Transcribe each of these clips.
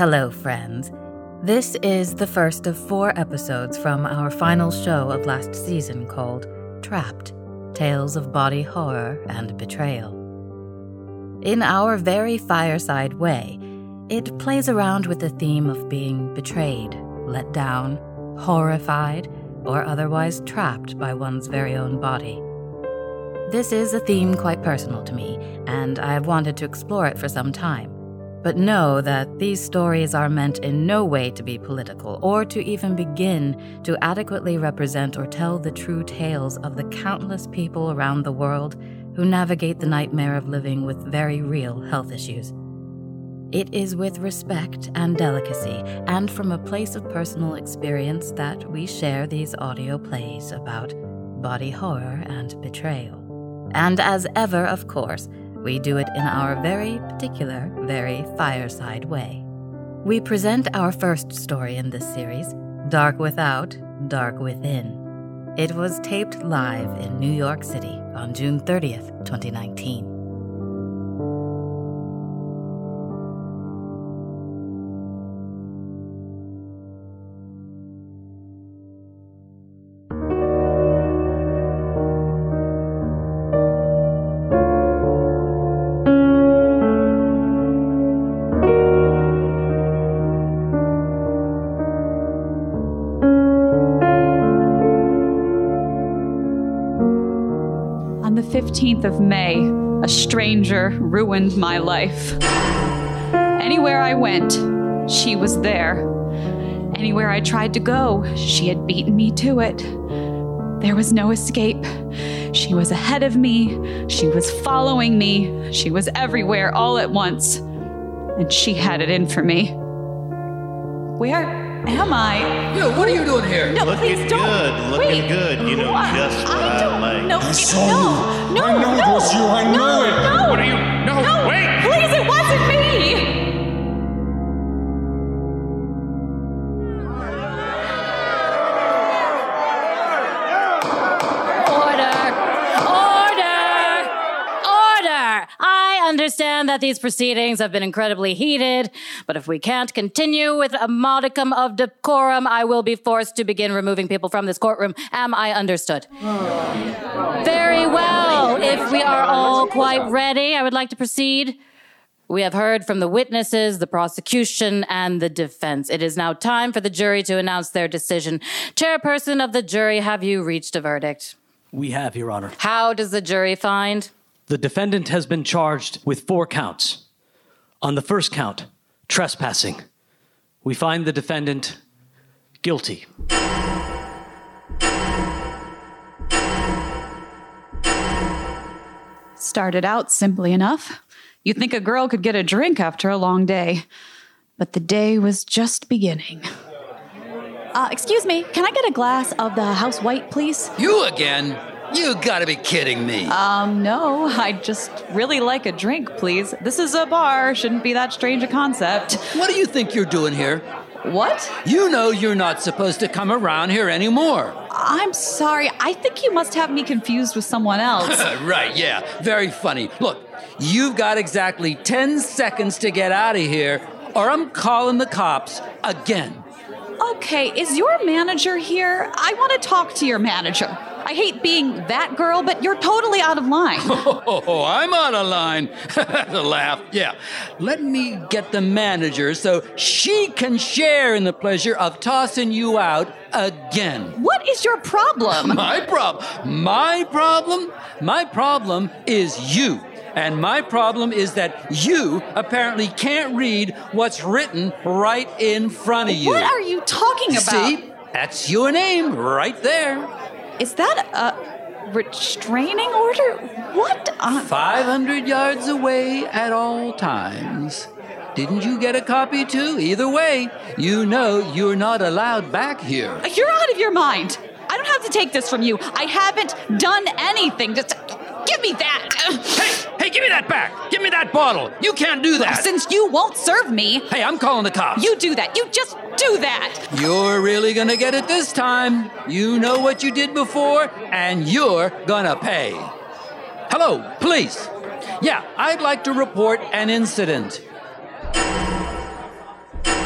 Hello, friends. This is the first of 4 episodes from our final show of last season called Trapped, Tales of Body Horror and Betrayal. In our very fireside way, it plays around with the theme of being betrayed, let down, horrified, or otherwise trapped by one's very own body. This is a theme quite personal to me, and I have wanted to explore it for some time. But know that these stories are meant in no way to be political or to even begin to adequately represent or tell the true tales of the countless people around the world who navigate the nightmare of living with very real health issues. It is with respect and delicacy and from a place of personal experience that we share these audio plays about body horror and betrayal. And as ever, of course, we do it in our very particular, very fireside way. We present our first story in this series, Dark Without, Dark Within. It was taped live in New York City on June 30th, 2019. On the 15th of May, a stranger ruined my life. Anywhere I went, she was there. Anywhere I tried to go, she had beaten me to it. There was no escape. She was ahead of me. She was following me. She was everywhere all at once. And she had it in for me. Where am I? Yo, what are you doing here? No, Looking please don't. good, looking good. You know just what I like. No, I saw you. I know it was you. I knew it. No. What are you? No, wait! Please, it wasn't me! Order! I understand that these proceedings have been incredibly heated, but if we can't continue with a modicum of decorum, I will be forced to begin removing people from this courtroom. Am I understood? Very well. If we are all quite ready, I would like to proceed. We have heard from the witnesses, the prosecution, and the defense. It is now time for the jury to announce their decision. Chairperson of the jury, have you reached a verdict? We have, Your Honor. How does the jury find? The defendant has been charged with 4 counts. On the first count, trespassing, we find the defendant guilty. Started out simply enough. You'd think a girl could get a drink after a long day. But the day was just beginning. Excuse me, can I get a glass of the house white, please? You again? You gotta be kidding me. No, I'd just really like a drink, please. This is a bar, shouldn't be that strange a concept. What do you think you're doing here? What? You know you're not supposed to come around here anymore. I'm sorry, I think you must have me confused with someone else. Right, yeah. Very funny. Look, you've got exactly 10 seconds to get out of here, or I'm calling the cops again. Okay, is your manager here? I want to talk to your manager. I hate being that girl, but you're totally out of line. Oh, I'm out of line. The laugh. Yeah. Let me get the manager so she can share in the pleasure of tossing you out again. What is your problem? My problem is you. And my problem is that you apparently can't read what's written right in front of you. What are you talking about? See? That's your name right there. Is that a restraining order? What? 500 yards away at all times. Didn't you get a copy too? Either way, you know you're not allowed back here. You're out of your mind. I don't have to take this from you. I haven't done anything. Just give me that. Hey, give me that back. Give me that bottle. You can't do that. Since you won't serve me. Hey, I'm calling the cops. You do that. You just do that. You're really gonna get it this time. You know what you did before, and you're gonna pay. Hello, police. Yeah, I'd like to report an incident.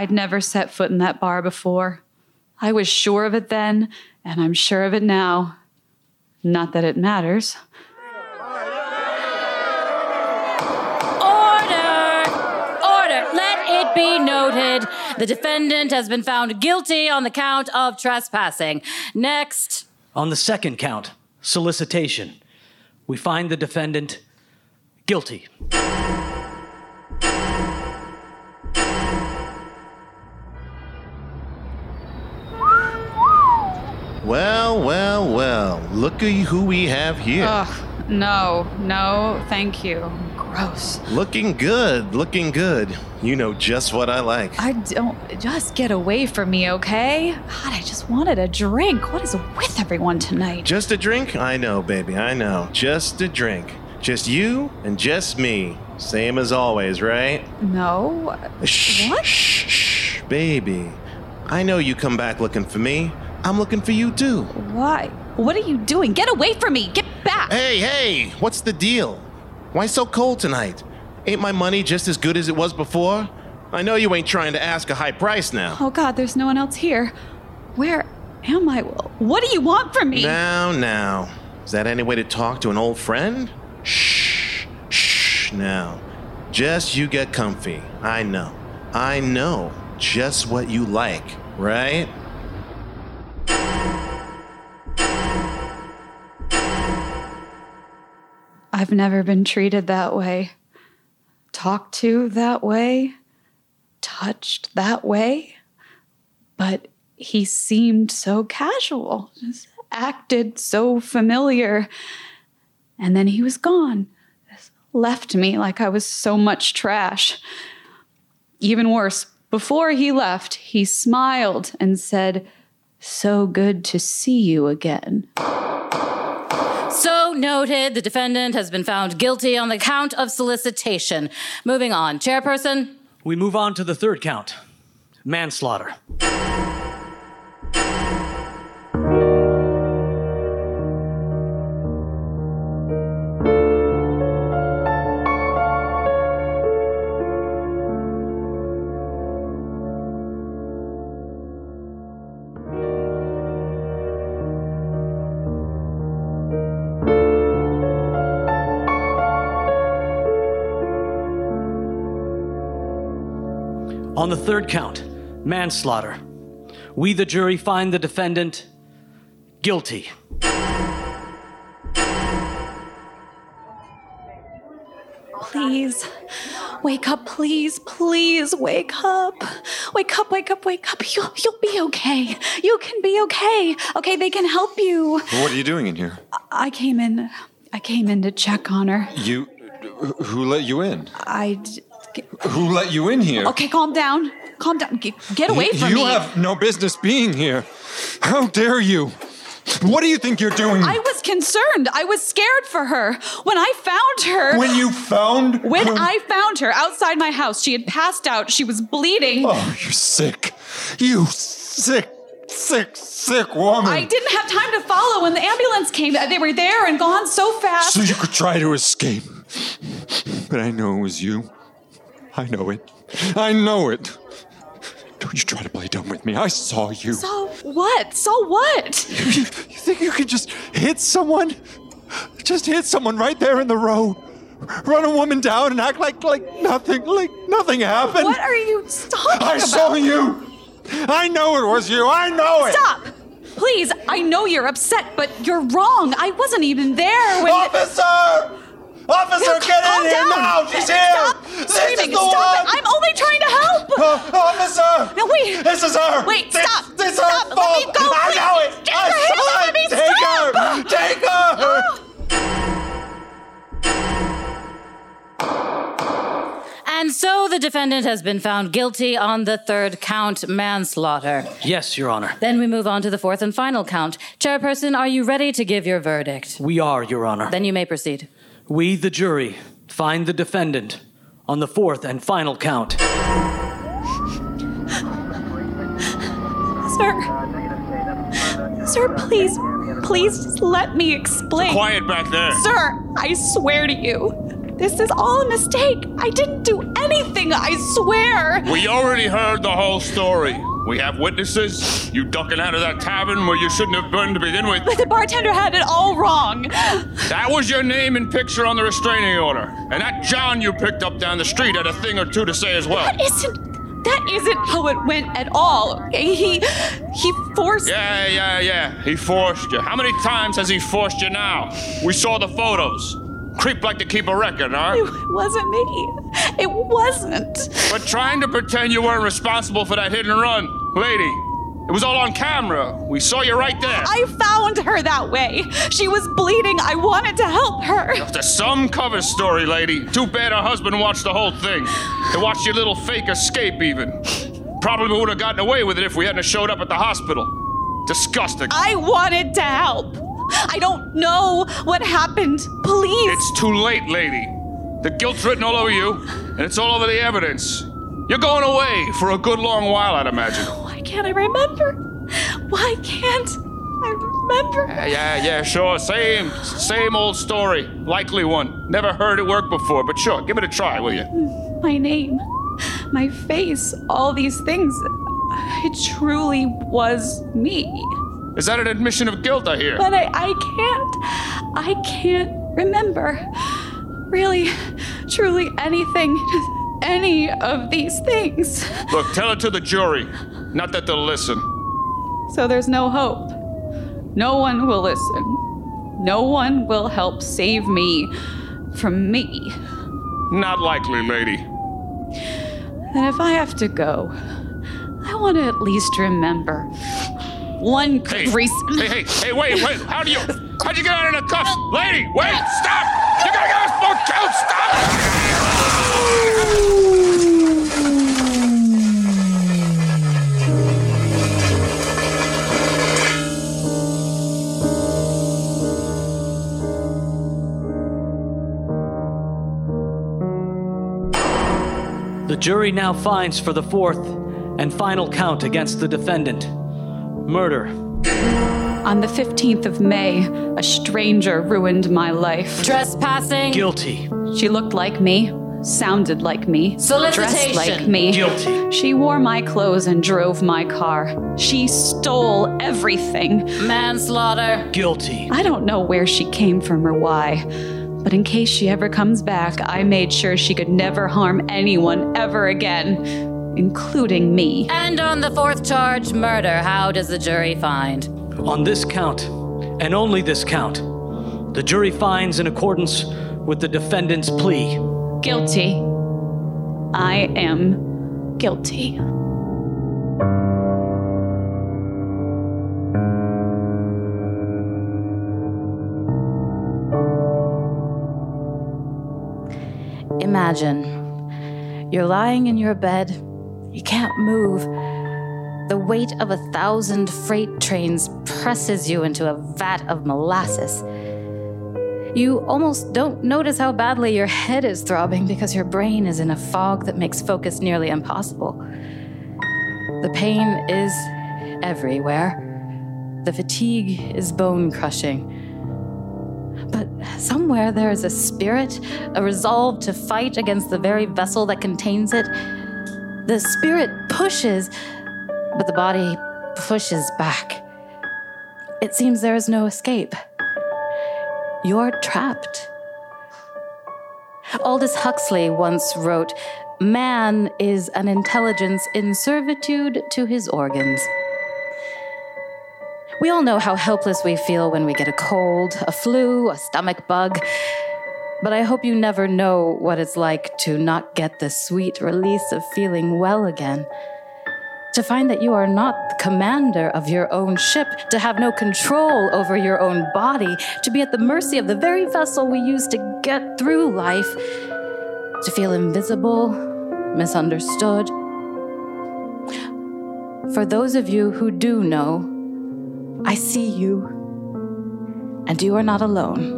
I'd never set foot in that bar before. I was sure of it then, and I'm sure of it now. Not that it matters. Order! Let it be noted. The defendant has been found guilty on the count of trespassing. Next. On the second count, solicitation, we find the defendant guilty. Well. Looky who we have here. Ugh, no, thank you. Gross. Looking good. You know just what I like. I don't... Just get away from me, okay? God, I just wanted a drink. What is with everyone tonight? Just a drink? I know, baby, I know. Just a drink. Just you and just me. Same as always, right? No. Shh, What? Shh, baby. I know you come back looking for me. I'm looking for you too. Why? What are you doing? Get away from me! Get back! Hey, what's the deal? Why so cold tonight? Ain't my money just as good as it was before? I know you ain't trying to ask a high price now. Oh God, there's no one else here. Where am I? What do you want from me? Now. Is that any way to talk to an old friend? Shh, now. Just you get comfy. I know just what you like, right? I've never been treated that way. Talked to that way. Touched that way. But he seemed so casual. Just acted so familiar. And then he was gone. Just left me like I was so much trash. Even worse, before he left, he smiled and said, "So good to see you again." So noted, the defendant has been found guilty on the count of solicitation. Moving on. Chairperson? We move on to the third count, manslaughter. On the third count, manslaughter, we, the jury, find the defendant guilty. Please, wake up, please wake up. Wake up. You'll be okay. You can be okay. Okay, they can help you. What are you doing in here? I came in to check on her. Who let you in? Who let you in here? Okay, calm down. Get away from me. You have no business being here. How dare you? What do you think you're doing? I was concerned. I was scared for her. When I found her... When you found When her? I found her outside my house, she had passed out. She was bleeding. Oh, you're sick. You sick woman. I didn't have time to follow when the ambulance came. They were there and gone so fast. So you could try to escape. But I know it was you. I know it. Don't you try to play dumb with me. I saw you. So what? You think you could just hit someone? Just hit someone right there in the road. Run a woman down and act like nothing happened. What are you talking about? I saw you. I know it was you. I know it. Stop! Please, I know you're upset, but you're wrong. I wasn't even there when... Officer, get in here now! She's here! Stop screaming! Stop it! I'm only trying to help! Officer! No, wait! This is her! Wait, stop! This Stop! her Let fault! me go! I Please. know it! Get your hands off of me! Stop! Take her! And so the defendant has been found guilty on the third count, manslaughter. Yes, Your Honor. Then we move on to the fourth and final count. Chairperson, are you ready to give your verdict? We are, Your Honor. Then you may proceed. We, the jury, find the defendant on the fourth and final count. Sir, please just let me explain. Quiet back there. Sir, I swear to you, This is all a mistake. I didn't do anything, I swear. We already heard the whole story. We have witnesses. You ducking out of that tavern where you shouldn't have been to begin with. But the bartender had it all wrong. That was your name and picture on the restraining order. And that John you picked up down the street had a thing or two to say as well. That isn't how it went at all. He forced... Yeah. He forced you. How many times has he forced you now? We saw the photos. Creep like to keep a record, huh? It wasn't me. It wasn't. But trying to pretend you weren't responsible for that hit and run. Lady, it was all on camera. We saw you right there. I found her that way. She was bleeding. I wanted to help her. There's some cover story, lady. Too bad her husband watched the whole thing. He watched your little fake escape, even. Probably would have gotten away with it if we hadn't showed up at the hospital. Disgusting. I wanted to help. I don't know what happened. Please. It's too late, lady. The guilt's written all over you, and it's all over the evidence. You're going away for a good long while, I'd imagine. Why can't I remember? Why can't I remember? Yeah, sure. Same old story. Likely one. Never heard it work before, but sure, give it a try, will you? My name, my face, all these things. It truly was me. Is that an admission of guilt, I hear? But I can't remember. Really, truly anything, any of these things. Look, tell it to the jury. Not that they'll listen. So there's no hope. No one will listen. No one will help save me from me. Not likely, lady. And if I have to go, I want to at least remember one good reason. Hey, wait. How'd you get out of the cuffs? Lady, wait, stop! You're gonna get us both killed, stop! The jury now finds for the fourth and final count against the defendant. Murder. On the 15th of May, a stranger ruined my life. Trespassing. Guilty. She looked like me, sounded like me, Solicitation. dressed like me. Guilty. She wore my clothes and drove my car. She stole everything. Manslaughter. Guilty. I don't know where she came from or why, but in case she ever comes back, I made sure she could never harm anyone ever again, including me. And on the fourth charge, murder, how does the jury find? On this count, and only this count, the jury finds in accordance with the defendant's plea. Guilty. I am guilty. Imagine, you're lying in your bed, you can't move. The weight of 1,000 freight trains presses you into a vat of molasses. You almost don't notice how badly your head is throbbing because your brain is in a fog that makes focus nearly impossible. The pain is everywhere. The fatigue is bone-crushing. But somewhere there is a spirit, a resolve to fight against the very vessel that contains it. The spirit pushes, but the body pushes back. It seems there is no escape. You're trapped. Aldous Huxley once wrote, "Man is an intelligence in servitude to his organs." We all know how helpless we feel when we get a cold, a flu, a stomach bug. But I hope you never know what it's like to not get the sweet release of feeling well again. To find that you are not the commander of your own ship, to have no control over your own body, to be at the mercy of the very vessel we use to get through life, to feel invisible, misunderstood. For those of you who do know, I see you, and you are not alone.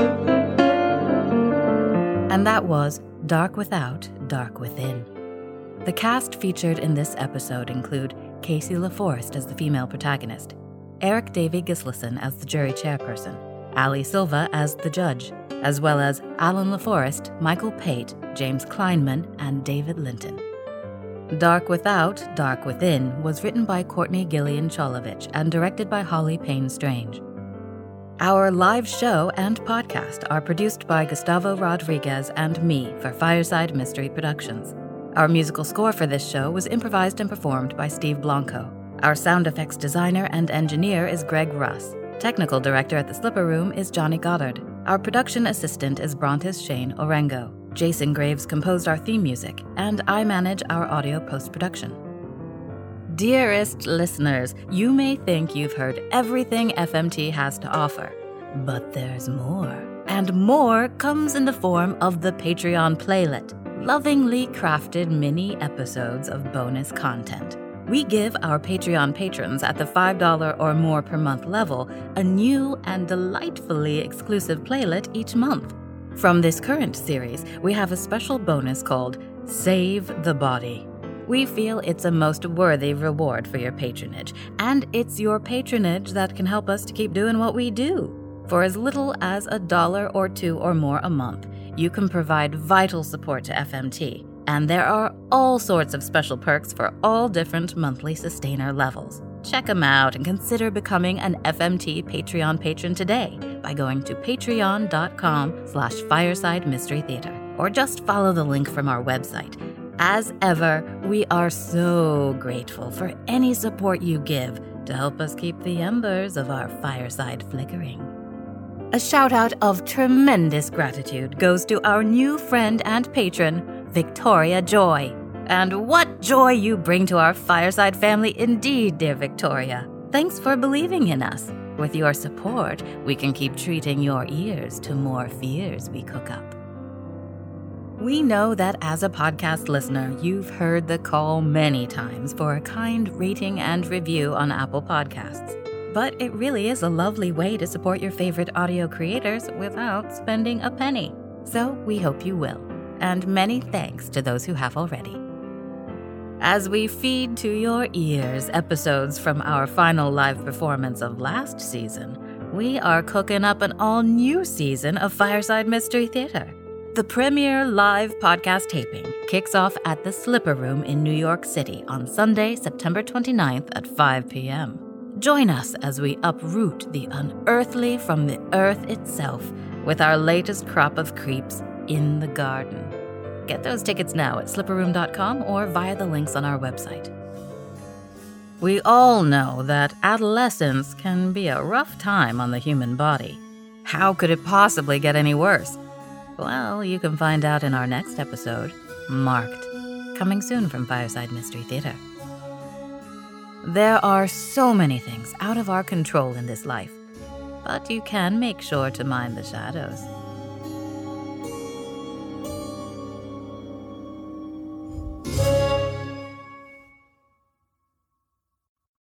And that was Dark Without, Dark Within. The cast featured in this episode include Casey LaForest as the female protagonist, Eric Davey Gislason as the jury chairperson, Ali Silva as the judge, as well as Alan LaForest, Michael Pate, James Kleinman, and David Linton. Dark Without, Dark Within was written by Courtney Gillian Cholovich and directed by Holly Payne Strange. Our live show and podcast are produced by Gustavo Rodriguez and me for Fireside Mystery Productions. Our musical score for this show was improvised and performed by Steve Blanco. Our sound effects designer and engineer is Greg Russ. Technical director at the Slipper Room is Johnny Goddard. Our production assistant is Brontis Shane Orengo. Jason Graves composed our theme music, and I manage our audio post-production. Dearest listeners, you may think you've heard everything FMT has to offer, but there's more. And more comes in the form of the Patreon Playlet, lovingly crafted mini episodes of bonus content. We give our Patreon patrons at the $5 or more per month level a new and delightfully exclusive playlet each month. From this current series, we have a special bonus called Save the Body. We feel it's a most worthy reward for your patronage, and it's your patronage that can help us to keep doing what we do. For as little as $1 or $2 or more a month, you can provide vital support to FMT, and there are all sorts of special perks for all different monthly sustainer levels. Check them out and consider becoming an FMT Patreon patron today by going to patreon.com/Fireside Mystery Theater, or just follow the link from our website. As ever, we are so grateful for any support you give to help us keep the embers of our fireside flickering. A shout out of tremendous gratitude goes to our new friend and patron, Victoria Joy. And what joy you bring to our fireside family indeed, dear Victoria. Thanks for believing in us. With your support, we can keep treating your ears to more fears we cook up. We know that as a podcast listener, you've heard the call many times for a kind rating and review on Apple Podcasts. But it really is a lovely way to support your favorite audio creators without spending a penny. So we hope you will. And many thanks to those who have already. As we feed to your ears episodes from our final live performance of last season, we are cooking up an all-new season of Fireside Mystery Theater. The premiere live podcast taping kicks off at the Slipper Room in New York City on Sunday, September 29th at 5 p.m. Join us as we uproot the unearthly from the earth itself with our latest crop of creeps in the garden. Get those tickets now at slipperroom.com or via the links on our website. We all know that adolescence can be a rough time on the human body. How could it possibly get any worse? Well, you can find out in our next episode, Marked, coming soon from Fireside Mystery Theater. There are so many things out of our control in this life, but you can make sure to mind the shadows.